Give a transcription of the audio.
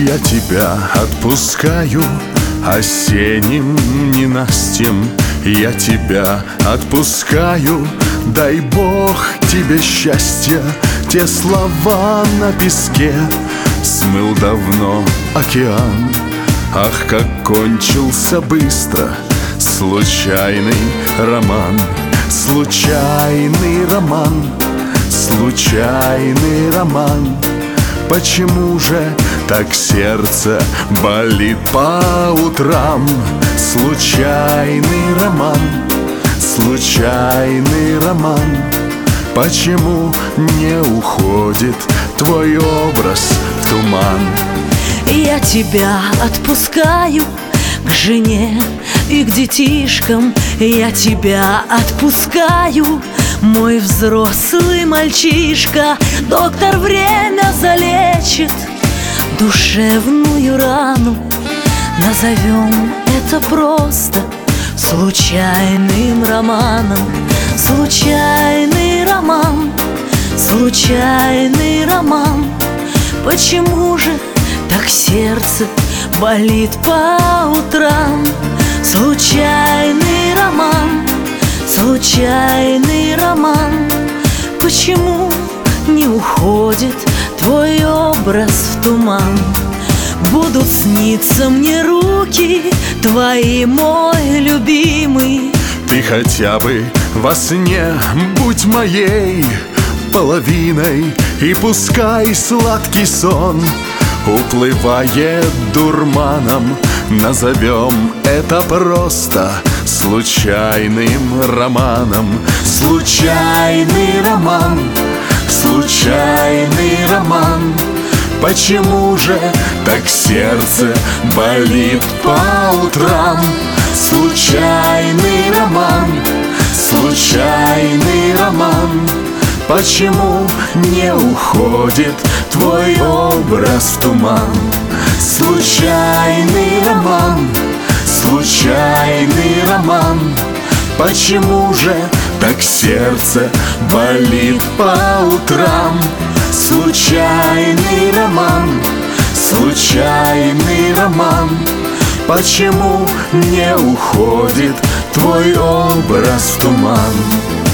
Я тебя отпускаю осенним ненастьем. Я тебя отпускаю, дай Бог тебе счастья. Те слова на песке смыл давно океан. Ах, как кончился быстро случайный роман. Случайный роман, случайный роман. Почему же так сердце болит по утрам? Случайный роман, случайный роман. Почему не уходит твой образ в туман? Я тебя отпускаю к жене и к детишкам. Я тебя отпускаю, мой взрослый мальчишка. Доктор время залечит душевную рану. Назовем это просто случайным романом. Случайный роман, случайный роман. Почему же так сердце болит по утрам? Случайный роман, случайный роман. Почему не уходит твой образ в туман? Будут сниться мне руки твои, мой любимый. Ты хотя бы во сне будь моей половиной, и пускай сладкий сон уплывает дурманом. Назовем это просто случайным романом. Случайный роман, случайный роман. Почему же так сердце болит по утрам? Случайный роман, случайный роман. Почему не уходит твой образ в туман? Случайный роман, случайный роман. Почему же так сердце болит по утрам? Случайный роман, случайный роман. Почему не уходит твой образ в туман?